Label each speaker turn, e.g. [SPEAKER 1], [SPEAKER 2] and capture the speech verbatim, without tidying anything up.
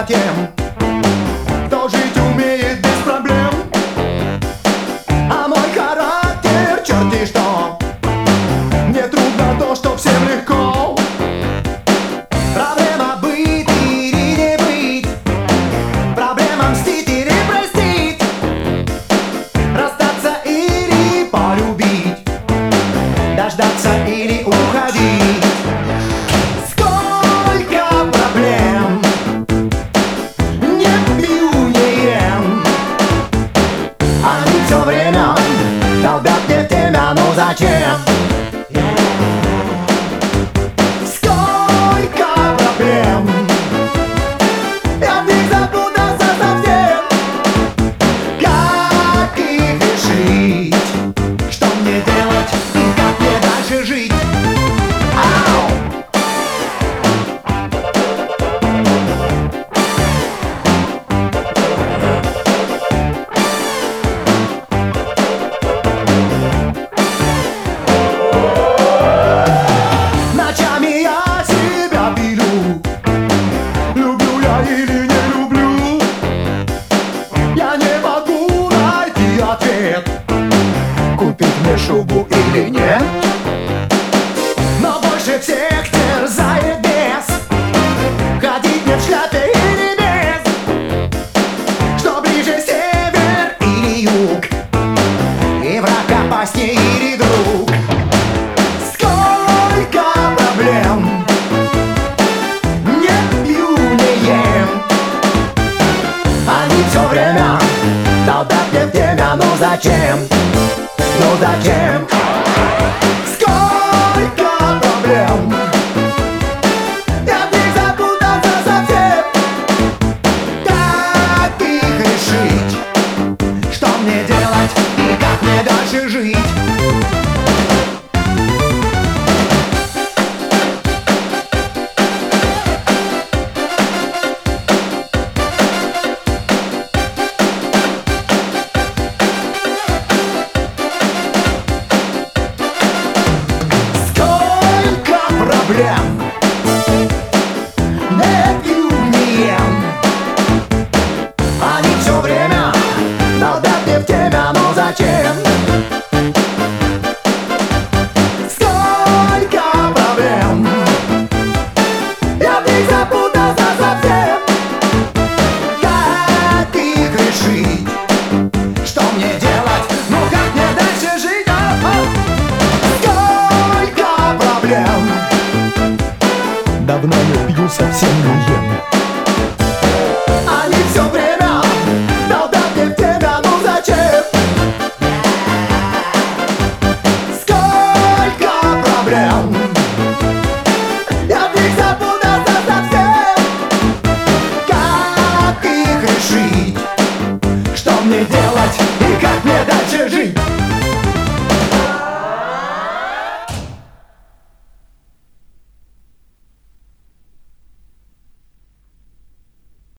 [SPEAKER 1] за тем, кто жить умеет без проблем. А мой характер черти что, мне трудно то, что всем легко. Проблема быть или не быть, проблема мстить или простить, расстаться или полюбить, дождаться или уходить. Сколько проблем, не пью, не ем, они все время долбят мне время, ну зачем? Сколько проблем, я в них запутался совсем. Как их решить? Что мне делать и как мне дальше жить? Ау! Ночами я себя пилю, люблю я или не люблю. Я не могу найти ответ, купить мне шубу или нет. Но больше всех терзает бес, ходить мне в шляпе или без. Что ближе север или юг, и враг опаснее или друг. Сколько проблем, не пью, не ем, они все время долбят мне в темя, ну зачем? Ну зачем? Сколько проблем, я в них запутался совсем. Как их решить? Что мне делать и как мне дальше жить? Проблем, не пью, не ем, они все время долбят мне в темя, ну зачем? Сколько проблем, я в них запутался совсем. Как их решить? Что мне делать? Ну как мне дальше жить? А-а! Сколько проблем, давно не пью, совсем не ем, они все время долбят мне в темя, ну зачем? Сколько проблем, я в них запутался совсем. Как их решить? Что мне делать?